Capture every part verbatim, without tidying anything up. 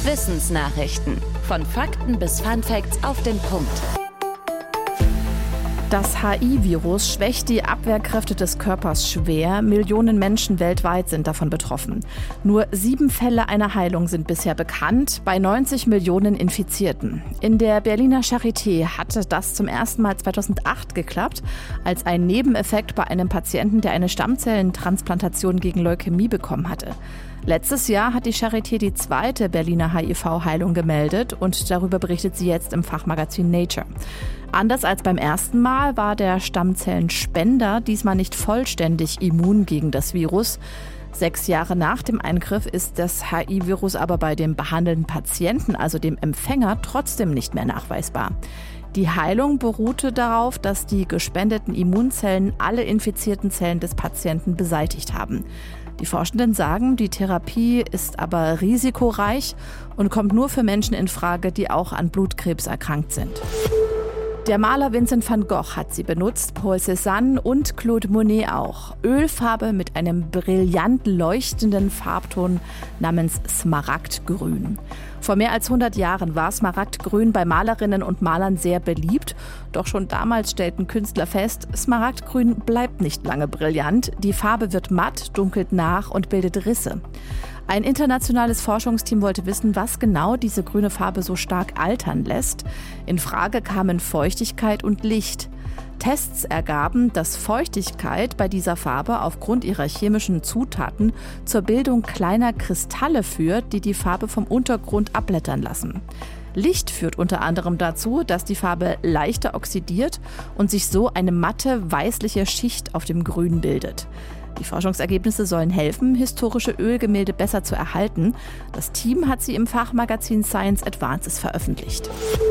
Wissensnachrichten. Von Fakten bis Funfacts auf den Punkt. Das H I-Virus schwächt die Abwehrkräfte des Körpers schwer. Millionen Menschen weltweit sind davon betroffen. Nur sieben Fälle einer Heilung sind bisher bekannt, bei neunzig Millionen Infizierten. In der Berliner Charité hatte das zum ersten Mal zweitausendacht geklappt, als ein Nebeneffekt bei einem Patienten, der eine Stammzellentransplantation gegen Leukämie bekommen hatte. Letztes Jahr hat die Charité die zweite Berliner H I V-Heilung gemeldet und darüber berichtet sie jetzt im Fachmagazin Nature. Anders als beim ersten Mal war der Stammzellenspender diesmal nicht vollständig immun gegen das Virus. Sechs Jahre nach dem Eingriff ist das H I-Virus aber bei dem behandelten Patienten, also dem Empfänger, trotzdem nicht mehr nachweisbar. Die Heilung beruhte darauf, dass die gespendeten Immunzellen alle infizierten Zellen des Patienten beseitigt haben. Die Forschenden sagen, die Therapie ist aber risikoreich und kommt nur für Menschen in Frage, die auch an Blutkrebs erkrankt sind. Der Maler Vincent van Gogh hat sie benutzt, Paul Cézanne und Claude Monet auch. Ölfarbe mit einem brillant leuchtenden Farbton namens Smaragdgrün. Vor mehr als hundert Jahren war Smaragdgrün bei Malerinnen und Malern sehr beliebt. Doch schon damals stellten Künstler fest, Smaragdgrün bleibt nicht lange brillant. Die Farbe wird matt, dunkelt nach und bildet Risse. Ein internationales Forschungsteam wollte wissen, was genau diese grüne Farbe so stark altern lässt. In Frage kamen Feuchtigkeit und Licht. Tests ergaben, dass Feuchtigkeit bei dieser Farbe aufgrund ihrer chemischen Zutaten zur Bildung kleiner Kristalle führt, die die Farbe vom Untergrund abblättern lassen. Licht führt unter anderem dazu, dass die Farbe leichter oxidiert und sich so eine matte, weißliche Schicht auf dem Grün bildet. Die Forschungsergebnisse sollen helfen, historische Ölgemälde besser zu erhalten. Das Team hat sie im Fachmagazin Science Advances veröffentlicht.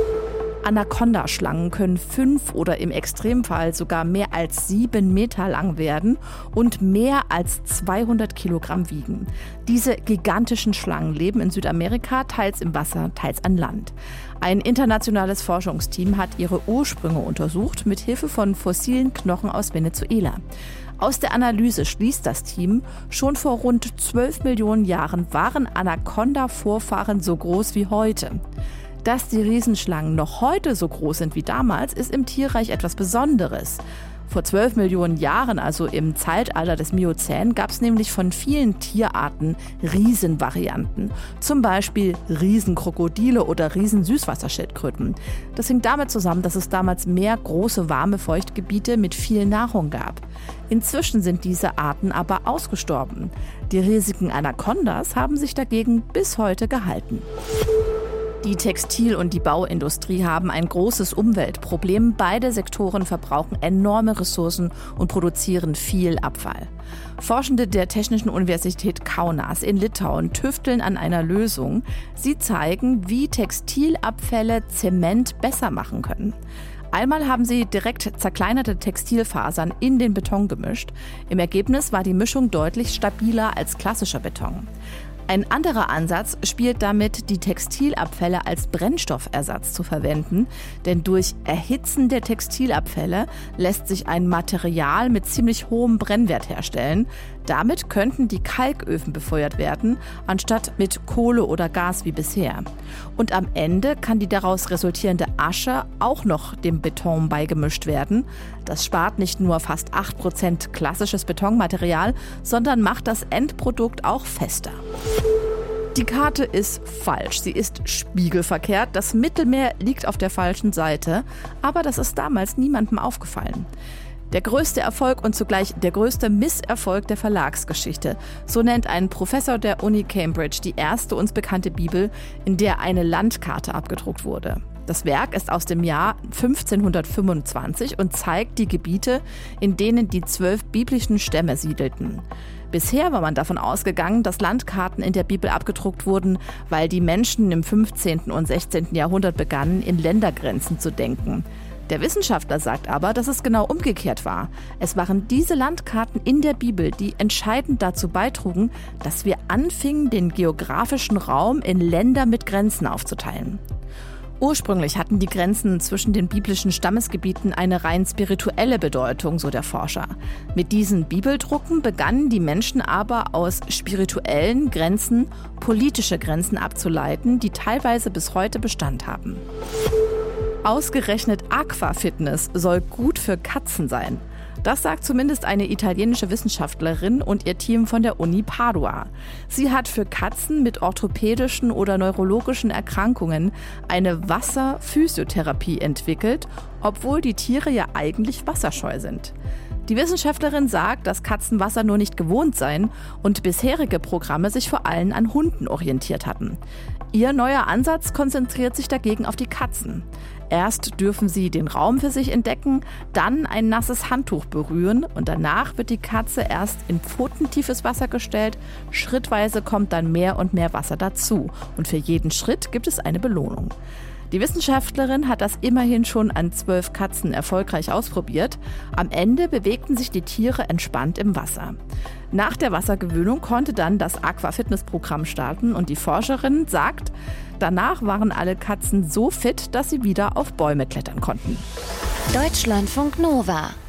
Anaconda-Schlangen können fünf oder im Extremfall sogar mehr als sieben Meter lang werden und mehr als zweihundert Kilogramm wiegen. Diese gigantischen Schlangen leben in Südamerika, teils im Wasser, teils an Land. Ein internationales Forschungsteam hat ihre Ursprünge untersucht mit Hilfe von fossilen Knochen aus Venezuela. Aus der Analyse schließt das Team, schon vor rund zwölf Millionen Jahren waren Anaconda-Vorfahren so groß wie heute. Dass die Riesenschlangen noch heute so groß sind wie damals, ist im Tierreich etwas Besonderes. Vor zwölf Millionen Jahren, also im Zeitalter des Miozän, gab es nämlich von vielen Tierarten Riesenvarianten. Zum Beispiel Riesenkrokodile oder Riesensüßwasserschildkröten. Das hing damit zusammen, dass es damals mehr große, warme Feuchtgebiete mit viel Nahrung gab. Inzwischen sind diese Arten aber ausgestorben. Die riesigen Anacondas haben sich dagegen bis heute gehalten. Die Textil- und die Bauindustrie haben ein großes Umweltproblem. Beide Sektoren verbrauchen enorme Ressourcen und produzieren viel Abfall. Forschende der Technischen Universität Kaunas in Litauen tüfteln an einer Lösung. Sie zeigen, wie Textilabfälle Zement besser machen können. Einmal haben sie direkt zerkleinerte Textilfasern in den Beton gemischt. Im Ergebnis war die Mischung deutlich stabiler als klassischer Beton. Ein anderer Ansatz spielt damit, die Textilabfälle als Brennstoffersatz zu verwenden, denn durch Erhitzen der Textilabfälle lässt sich ein Material mit ziemlich hohem Brennwert herstellen. Damit könnten die Kalköfen befeuert werden, anstatt mit Kohle oder Gas wie bisher. Und am Ende kann die daraus resultierende Asche auch noch dem Beton beigemischt werden. Das spart nicht nur fast acht Prozent klassisches Betonmaterial, sondern macht das Endprodukt auch fester. Die Karte ist falsch, sie ist spiegelverkehrt. Das Mittelmeer liegt auf der falschen Seite, aber das ist damals niemandem aufgefallen. Der größte Erfolg und zugleich der größte Misserfolg der Verlagsgeschichte. So nennt ein Professor der Uni Cambridge die erste uns bekannte Bibel, in der eine Landkarte abgedruckt wurde. Das Werk ist aus dem Jahr fünfzehnhundertfünfundzwanzig und zeigt die Gebiete, in denen die zwölf biblischen Stämme siedelten. Bisher war man davon ausgegangen, dass Landkarten in der Bibel abgedruckt wurden, weil die Menschen im fünfzehnten und sechzehnten Jahrhundert begannen, in Ländergrenzen zu denken. Der Wissenschaftler sagt aber, dass es genau umgekehrt war. Es waren diese Landkarten in der Bibel, die entscheidend dazu beitrugen, dass wir anfingen, den geografischen Raum in Länder mit Grenzen aufzuteilen. Ursprünglich hatten die Grenzen zwischen den biblischen Stammesgebieten eine rein spirituelle Bedeutung, so der Forscher. Mit diesen Bibeldrucken begannen die Menschen aber aus spirituellen Grenzen politische Grenzen abzuleiten, die teilweise bis heute Bestand haben. Ausgerechnet Aquafitness soll gut für Katzen sein. Das sagt zumindest eine italienische Wissenschaftlerin und ihr Team von der Uni Padua. Sie hat für Katzen mit orthopädischen oder neurologischen Erkrankungen eine Wasserphysiotherapie entwickelt, obwohl die Tiere ja eigentlich wasserscheu sind. Die Wissenschaftlerin sagt, dass Katzen Wasser nur nicht gewohnt seien und bisherige Programme sich vor allem an Hunden orientiert hatten. Ihr neuer Ansatz konzentriert sich dagegen auf die Katzen. Erst dürfen sie den Raum für sich entdecken, dann ein nasses Handtuch berühren und danach wird die Katze erst in pfotentiefes Wasser gestellt. Schrittweise kommt dann mehr und mehr Wasser dazu und für jeden Schritt gibt es eine Belohnung. Die Wissenschaftlerin hat das immerhin schon an zwölf Katzen erfolgreich ausprobiert. Am Ende bewegten sich die Tiere entspannt im Wasser. Nach der Wassergewöhnung konnte dann das Aquafitness-Programm starten und die Forscherin sagt, danach waren alle Katzen so fit, dass sie wieder auf Bäume klettern konnten. Deutschlandfunk Nova